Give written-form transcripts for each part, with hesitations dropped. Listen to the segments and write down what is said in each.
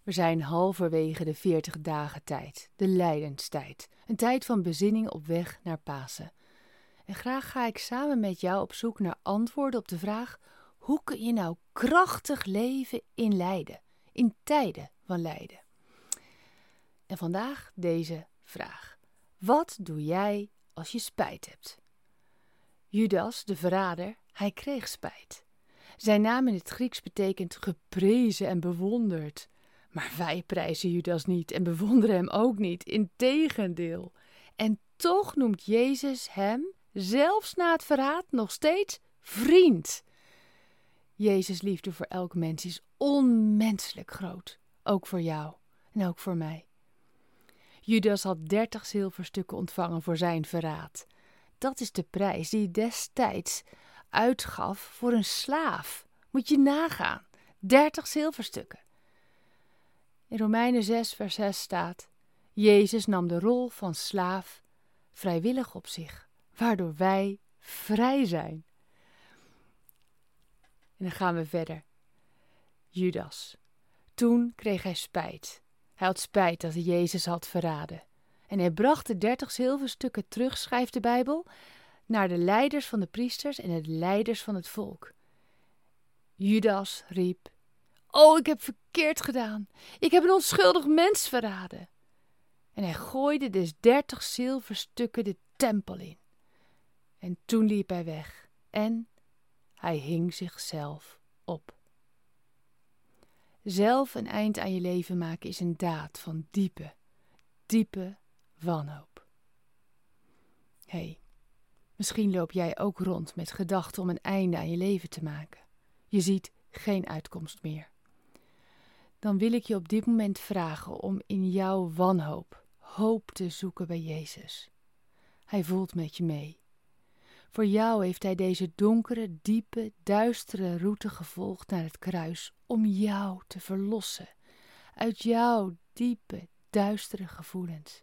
We zijn halverwege de 40 dagen tijd, de lijdenstijd. Een tijd van bezinning op weg naar Pasen. En graag ga ik samen met jou op zoek naar antwoorden op de vraag: hoe kun je nou krachtig leven in lijden, in tijden van lijden? En vandaag deze vraag: wat doe jij als je spijt hebt? Judas, de verrader, hij kreeg spijt. Zijn naam in het Grieks betekent geprezen en bewonderd. Maar wij prijzen Judas niet en bewonderen hem ook niet, integendeel. En toch noemt Jezus hem, zelfs na het verraad, nog steeds vriend. Jezus' liefde voor elk mens is onmenselijk groot, ook voor jou en ook voor mij. Judas had 30 zilverstukken ontvangen voor zijn verraad. Dat is de prijs die hij destijds uitgaf voor een slaaf. Moet je nagaan, 30 zilverstukken. In Romeinen 6 vers 6 staat: Jezus nam de rol van slaaf vrijwillig op zich, waardoor wij vrij zijn. En dan gaan we verder. Judas. Toen kreeg hij spijt. Hij had spijt dat hij Jezus had verraden. En hij bracht de 30 zilverstukken terug, schrijft de Bijbel, naar de leiders van de priesters en de leiders van het volk. Judas riep: "O, ik heb verkeerd gedaan. Ik heb een onschuldig mens verraden." En hij gooide dus 30 zilverstukken de tempel in. En toen liep hij weg en hij hing zichzelf op. Zelf een eind aan je leven maken is een daad van diepe, diepe wanhoop. Misschien loop jij ook rond met gedachten om een einde aan je leven te maken. Je ziet geen uitkomst meer. Dan wil ik je op dit moment vragen om in jouw wanhoop hoop te zoeken bij Jezus. Hij voelt met je mee. Voor jou heeft hij deze donkere, diepe, duistere route gevolgd naar het kruis om jou te verlossen uit jouw diepe, duistere gevoelens.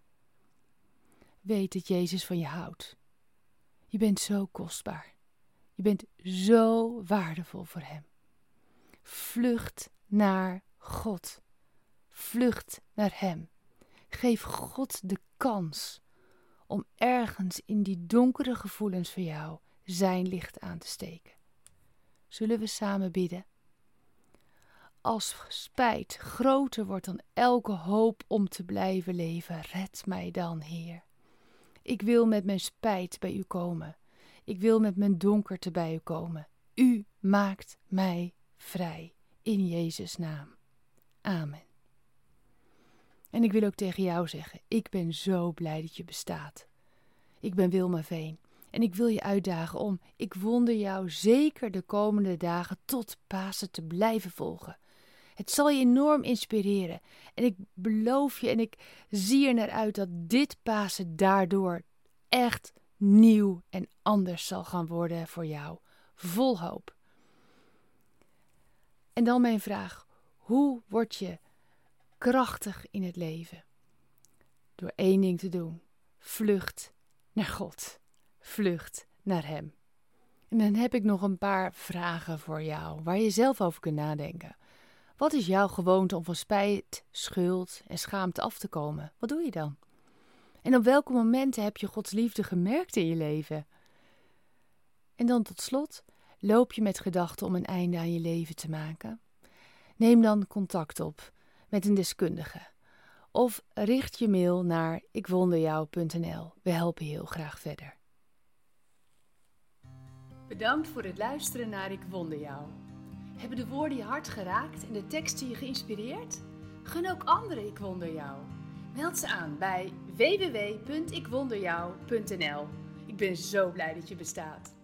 Weet dat Jezus van je houdt. Je bent zo kostbaar. Je bent zo waardevol voor hem. Vlucht naar God. Vlucht naar hem. Geef God de kans om ergens in die donkere gevoelens van jou zijn licht aan te steken. Zullen we samen bidden? Als spijt groter wordt dan elke hoop om te blijven leven, red mij dan, Heer. Ik wil met mijn spijt bij u komen. Ik wil met mijn donkerte bij u komen. U maakt mij vrij. In Jezus' naam. Amen. En ik wil ook tegen jou zeggen, ik ben zo blij dat je bestaat. Ik ben Wilma Veen en ik wil je uitdagen om Ik Wonder Jou zeker de komende dagen tot Pasen te blijven volgen. Het zal je enorm inspireren en ik beloof je en ik zie er naar uit dat dit Pasen daardoor echt nieuw en anders zal gaan worden voor jou. Vol hoop. En dan mijn vraag, hoe word je krachtig in het leven? Door één ding te doen. Vlucht naar God. Vlucht naar hem. En dan heb ik nog een paar vragen voor jou, waar je zelf over kunt nadenken. Wat is jouw gewoonte om van spijt, schuld en schaamte af te komen? Wat doe je dan? En op welke momenten heb je Gods liefde gemerkt in je leven? En dan tot slot, loop je met gedachten om een einde aan je leven te maken? Neem dan contact op met een deskundige. Of richt je mail naar ikwonderjou.nl. We helpen je heel graag verder. Bedankt voor het luisteren naar Ik Wonder Jou. Hebben de woorden je hart geraakt en de teksten je geïnspireerd? Gun ook anderen Ik Wonder Jou. Meld ze aan bij www.ikwonderjou.nl. Ik ben zo blij dat je bestaat.